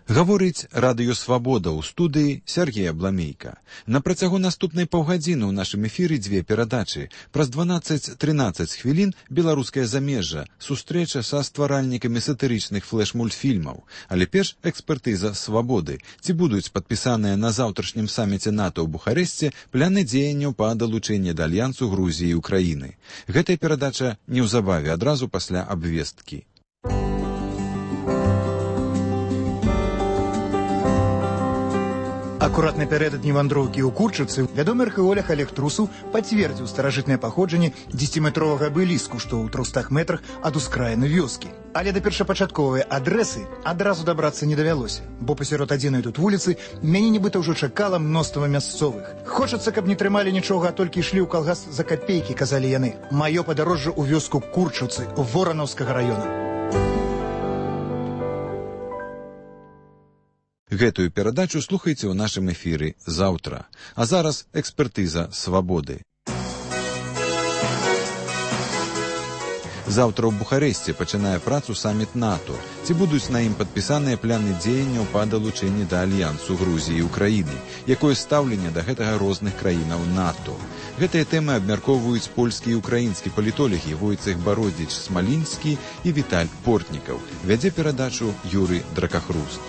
Гаворыць радыё «Свабода» ў студыі Сергея Бламейка. На працягу наступнай паўгадзіны ў нашым эфіры дзве перадачы. Праз 12-13 хвілін беларускае замежжа, сустрэча са стваральнікамі сатырычных флэш-мультфільмаў. Але перш экспертыза «Свабоды». Ці будуць падпісаныя на заўтрашнім саміце НАТО ў Бухарэсце пляны дзеянняў па далучэнні да альянсу Грузіі і Украіны. Гэтая перадача неўзабаве адразу пасля абвесткі. Акуратна напярэдадні вандроўкі ў Курчыцы вядомы археолог Олег Трусаў пацвердзіў старажытнае паходжанне 10-метровага абеліску, што ў 300 метрах ад ускраіны вёскі. Але да першапачатковай адрэсы адразу дабрацца не давялося, бо пасярод адзінай тут вуліцы мяне нібыта ўжо чакала мноства мясцовых. Хочацца, каб не трымалі нічога, а толькі ішлі ў калгас за капейкі, казалі яны. Маё падарожжа ў вёску Курчыцы, Воранаўскага раёна. Гэтую перадачу слухайце ў нашым эфіры заўтра. А зараз экспертыза «Свабоды». Заўтра ў Бухарэсце пачынае працу саміт НАТО. Ці будуць на ім падпісаныя пляны дзеянняў па далучэнні да альянсу Грузіі і Украіны? Якое стаўленне да гэтага розных краінаў НАТО? Гэтыя тэмы абмяркоўваюць польскі і украінскі палітолагі Войцэх Бародзіч-Смалінскі і Віталь Портнікаў. Вядзе перадачу Юрый Дракахруст.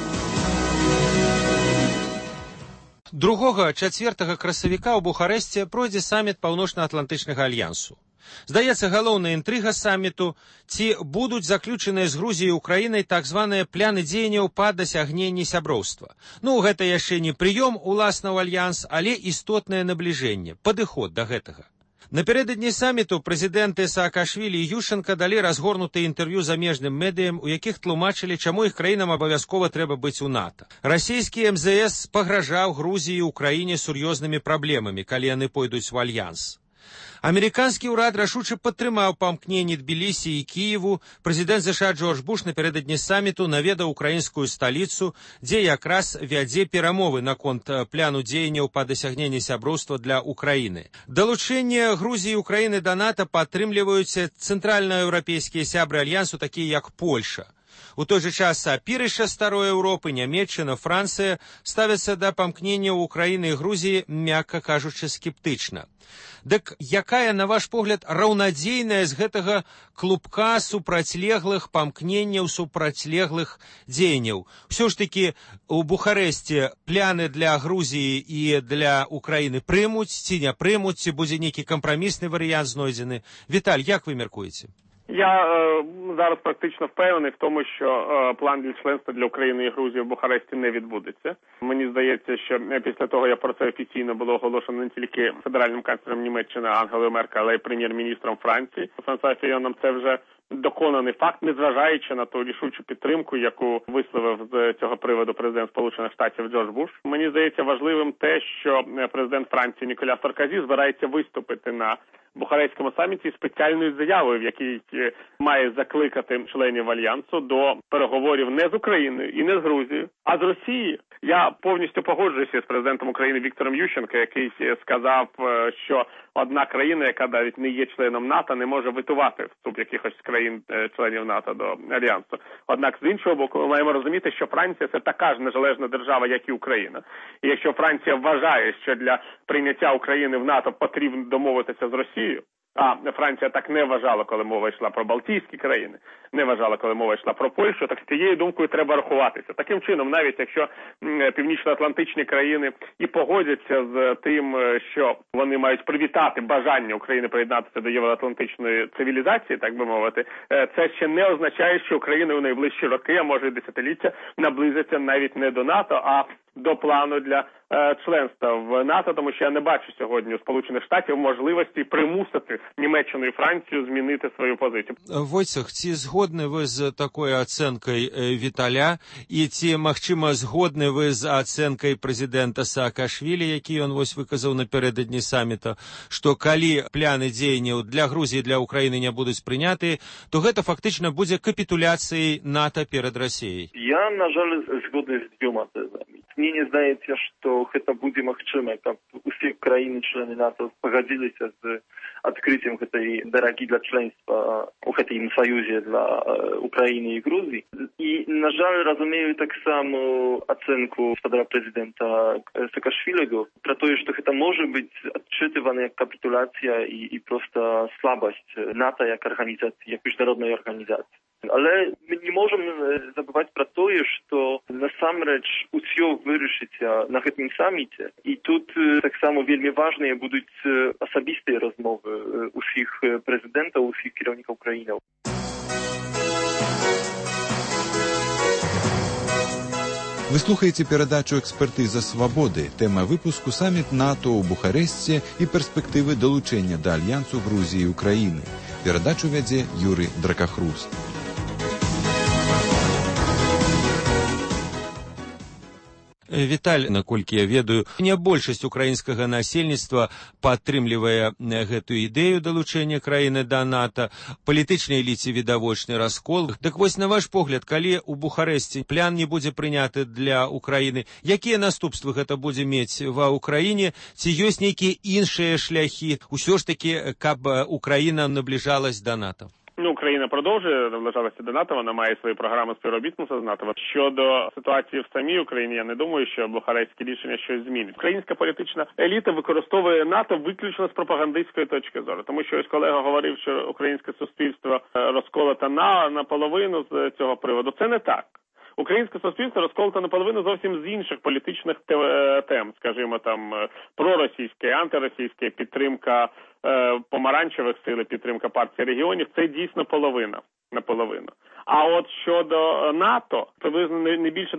2-4 красавіка ў Бухарэсце пройдзе саміт Паўночна-Атлантычнага альянсу. Здаецца, галоўная інтрыга саміту, ці будуць заключаныя з Грузіяй і Украінай так званыя пляны дзеянняў па дасягненні сяброўства. Гэта яшчэ не прыём уласна ў альянс, але істотнае набліжэнне, падыход да гэтага. Напярэдадні саміту прэзідэнты Саакашвілі і Ющенка далі разгорнутыя інтэрв'ю замежным медыям, у якіх тлумачылі, чаму іх краінам абавязкова трэба быць у НАТО. Расійскі МЗС пагражаў Грузіі і Украіне сур'ёзнымі праблемамі, калі яны пойдуць у альянс. Амерыканскі ўрад рашуча падтрымаў памкненні Тбілісі і Кіеву. Прэзідэнт ЗША Джордж Буш напярэдадні саміту наведаў украінскую сталіцу, дзе якраз вядзе перамовы наконт пляну дзеянняў па дасягненні сяброўства для Украіны. Далучэнне Грузіі і Украіны да НАТО падтрымліваюць цэнтральнаеўрапейскія сябры альянсу, такія як Польша. У той жа час апірышча старой Еўропы, Нямецчына, Францыя ставяцца да памкненняў Украіны і Грузіі, мякка кажучы, скептычна. Дык якая, на ваш погляд, раўнадзейная з гэтага клубка супрацьлеглых памкненняў, супрацьлеглых дзеянняў? Усё ж такі у Бухарэсце пляны для Грузіі і для Украіны прымуць ці не прымуць, ці будзе нейкі кампрамісны варыянт знойдзены? Віталь, як вы мяркуеце? Я зараз практично впевнений в тому, що план для членства для України і Грузії в Бухаресті не відбудеться. Мені здається, що після того, як про це офіційно було оголошено не тільки федеральним канцлером Німеччини Ангелою Меркель, але й прем'єр-міністром Франції Франсуа Фійоном, це вже доконаний факт, незважаючи на ту рішучу підтримку, яку висловив з цього приводу президент Сполучених Штатів Джордж Буш. Мені здається важливим те, що президент Франції Ніколя Саркозі збирається виступити на Бухарестському саміті спеціальною заявою, в якій має закликати членів Альянсу до переговорів не з Україною і не з Грузією, а з Росією. Я повністю погоджуюся з президентом України Віктором Ющенко, який сказав, що одна країна, яка навіть не є членом НАТО, не може витувати вступ якихось країн-членів НАТО до Альянсу. Однак, з іншого боку, ми маємо розуміти, що Франція – це така ж незалежна держава, як і Україна. І якщо Франція вважає, що для прийняття України в НАТО потрібно домовитися з Росією, а Франція так не вважала, коли мова йшла про Балтійські країни, не вважала, коли мова йшла про Польщу, так з цією думкою треба рахуватися. Таким чином, навіть якщо північноатлантичні країни і погодяться з тим, що вони мають привітати бажання України приєднатися до євроатлантичної цивілізації, так би мовити, це ще не означає, що Україна у найближчі роки, а може і десятиліття, наблизиться навіть не до НАТО, а до плану для членства в НАТО, тому що я не бачу сьогодні у Сполучених Штатів можливості примусити Німеччину і Францію змінити свою позицію. Войцех, ці згодны вы з такой ацэнкай Віталя, і ці, магчыма, згодны вы з ацэнкай прэзідэнта Саакашвілі, які ён вось выказаў напярэдадні саміта, што калі пляны дзеянняў для Грузіі і для Украіны не будуць прыняты, то гэта фактычна будзе капітуляцыяй НАТО перад Расіяй? Я, на жаль, згодны з дзвюма тэзамі. Мне не здаецца, што гэта будзе магчыма, каб усе краіны-члены НАТО пагадзіліся з адкрыццем гэтай дарагі для членства у гэтым саюзе для Украіны і Грузіі. І, на жаль, разумею таксама ацэнку спадара прэзідэнта Саакашвіліга пра тое, што гэта можа быць адчытывана як капітуляцыя і проста слабасць НАТО як арганізацыі, як міжнароднай арганізацыі. Але мы не можам забываць пра тое, што насамрэч усё вырашыцца на гэтым саміце. І тут таксама вельмі важныя будуць асабістыя размовы усіх прэзідэнтаў, усіх кіраўнікаў краінаў. Вы слухаеце перадачу «Экспертыза свабоды». Тэма выпуску «Саміт НАТО ў Бухарэсце і перспектывы далучэння да Альянсу Грузіі і Украіны». Перадачу вядзе Юрый Дракахруст. Віталь, наколькі я ведаю, не большасць украінскага насельніцтва падтрымлівае гэтую ідэю далучэння краіны да НАТО. Палітычнай эліце відавочны раскол. Дык вось, на ваш погляд, калі ў Бухарэсце план не будзе прыняты для Украіны, якія наступствы гэта будзе мець ва Украіне? Ці ёсць нейкія іншыя шляхі, усё ж такі, каб Україна наближалась до НАТО? Україна продовжує наближатися до НАТО, вона має свої програми співробітництва з НАТО. Щодо ситуації в самій Україні, я не думаю, що бухарестські рішення щось змінить. Українська політична еліта використовує НАТО виключно з пропагандистської точки зору. Тому що ось колега говорив, що українське суспільство розколото наполовину з цього приводу. Це не так. Українське суспільство розколото наполовину зовсім з інших політичних тем, скажімо, там проросійське, антиросійське, підтримка помаранчевих сил, підтримка партії регіонів, це дійсно наполовину. А от щодо НАТО, приблизно не більше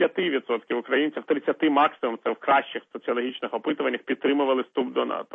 25% українців, 30% максимум, це в кращих соціологічних опитуваннях, підтримували вступ до НАТО.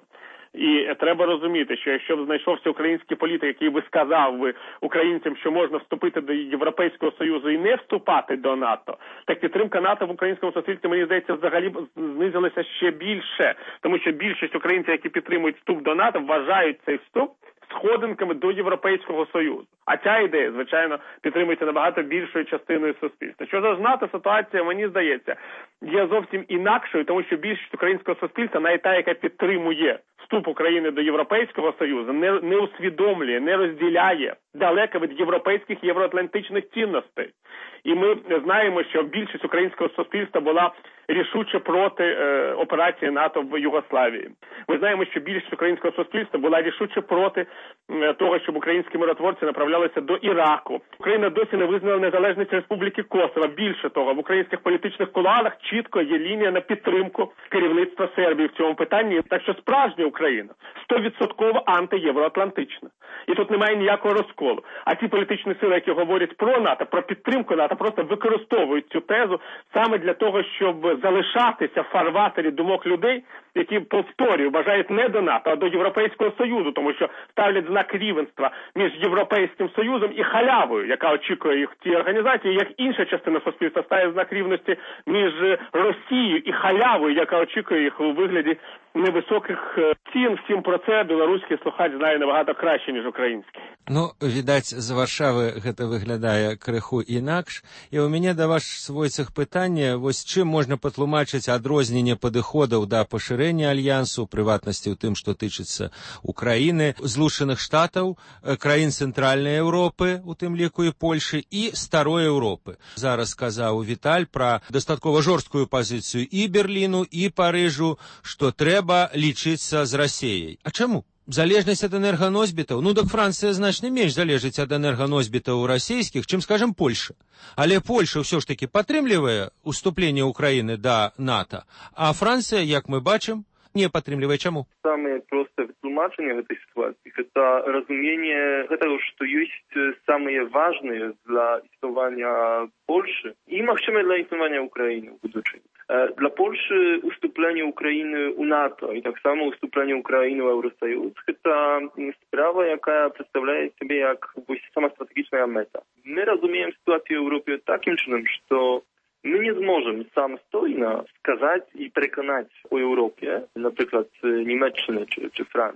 І треба розуміти, що якщо б знайшовся український політик, який би сказав українцям, що можна вступити до Європейського Союзу і не вступати до НАТО, так підтримка НАТО в українському суспільстві, мені здається, взагалі знизилася ще більше. Тому що більшість українців, які підтримують вступ до НАТО, вважають цей вступ сходинками до Європейського Союзу. А ця ідея, звичайно, підтримується набагато більшою частиною суспільства. Щодо НАТО, ситуація, мені здається, є зовсім інакшою, тому що більшість українського суспільства, навіть та, яка підтримує вступ України до Європейського Союзу, не усвідомлює, не розділяє далеко від європейських, євроатлантичних цінностей. І ми знаємо, що більшість українського суспільства була рішуче проти операції НАТО в Югославії. Ми знаємо, що більшість українського суспільства була рішуче проти того, щоб українські миротворці направлялися до Іраку. Україна досі не визнала незалежність Республіки Косово. Більше того, в українських політичних кулуарах чітко є лінія на підтримку керівництва Сербії в цьому питанні. Так що справжня Україна 100% антиєвроатлантична. І тут немає ніякого розколу. А ті політичні сили, які говорять про НАТО, про підтримку НАТО, просто використовують цю тезу саме для того, щоб залишатися в фарватері думок людей, які, повторюю, бажають не до НАТО, а до Європейського Союзу, тому що ставлять знак рівенства між Європейським Союзом і халявою, яка очікує їх в цій організації, як інша частина суспільства ставить знак рівності між Росією і халявою, яка очікує їх у вигляді невисоких цін. Втім, про це білоруський слухач знає набагато краще, ніж український. Ну, відаць, з Варшавы гэта выглядае крыху інакш. І у мяне да ваш свойцах пытанне, вось чым можна патлумачыць адрозненне падыходаў да пашырэння альянсу, у прыватнасці ў тым, што тычыцца Украіны, Злучаных Штатаў, краін Цэнтральнай Еўропы, у тым ліку і Польшы, і Старой Еўропы. Зараз сказаў Віталь пра дастаткова жорсткую пазіцыю і Берліну, і Парыжу, што трэба лічыцца з Расіяй. А чаму? Залежнасць ад энерганосьбітаў? Ну, так Францыя значна менш залежыць ад энерганосьбітаў расійскіх, чым, скажем, Польша. Але Польша ўсё ж такі падтрымлівае ўступленне Украіны да НАТО, а Францыя, як мы бачым, не падтрымлівае. Чаму? Самае простае вытлумачэнне гэтай сітуацыі – гэта разуменне гэтага, што ёсць самыя важныя для існавання Польшы і, магчыма, для існавання Украіны ў будучыні. Dla Polski ustąpienie Ukrainy u NATO i tak samo ustąpienie Ukrainy u Eurosojuz to sprawa, jaka przedstawia sobie jak sama strategiczna meta. My rozumiemy sytuację w Europie takim czynem, że my nie zможemy samostojnie wskazać i przekonać o Europie, na przykład Niemczech czy Francji, że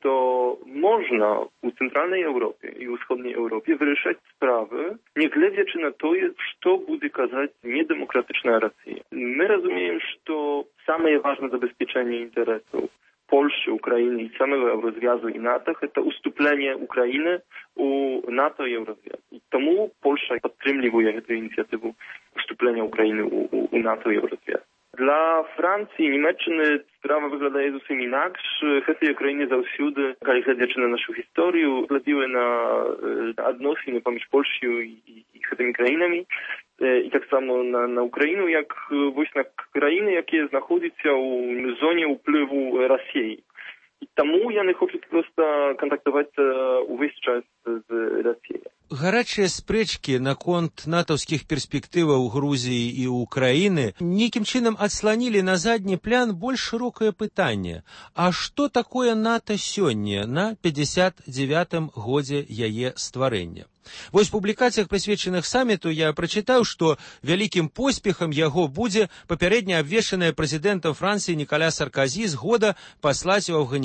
что можно у Центральной Европе и у Wschodniej Europie wyрешать sprawy, nie глядячи на то, что будет казать недемократичная Россия. Мы разумеем, что самое важное забезпечение интересов Польши, Украины и самого Еврозв'язу и НАТО – это уступление Украины у НАТО и Еврозв'язу. И тому Польша подтримливает эту инициативу уступления Украины у НАТО и Еврозв'язу. Dla Francji i Niemczech sprawa wygląda zupełnie inaczej. Kwestie Ukrainy zawsze, kiedy глядячи на нашу historię, wpływały na odnosiny pomiędzy Polską i tymi krajami. I tak samo na Ukrainę, jak właśnie na krainy, jakie znajdują się w zonie wpływu Rosji. I тому я не хочу просто контактовать увесь час з Росією. Гарячыя спрэчкі наконт натаўскіх перспектываў Грузіі і Украіны нейкім чынам адсланілі на задні план больш шырокае пытанне. А што такое НАТО сёння на 59-м годзе яе стварэння? Вось в публікацыях, прысвечаных саміту, я прачытаў, што вялікім поспехам яго будзе папярэдня абвешчаная прэзідэнтам Францыі Нікаля Сарказі згода паслаць у Афганістан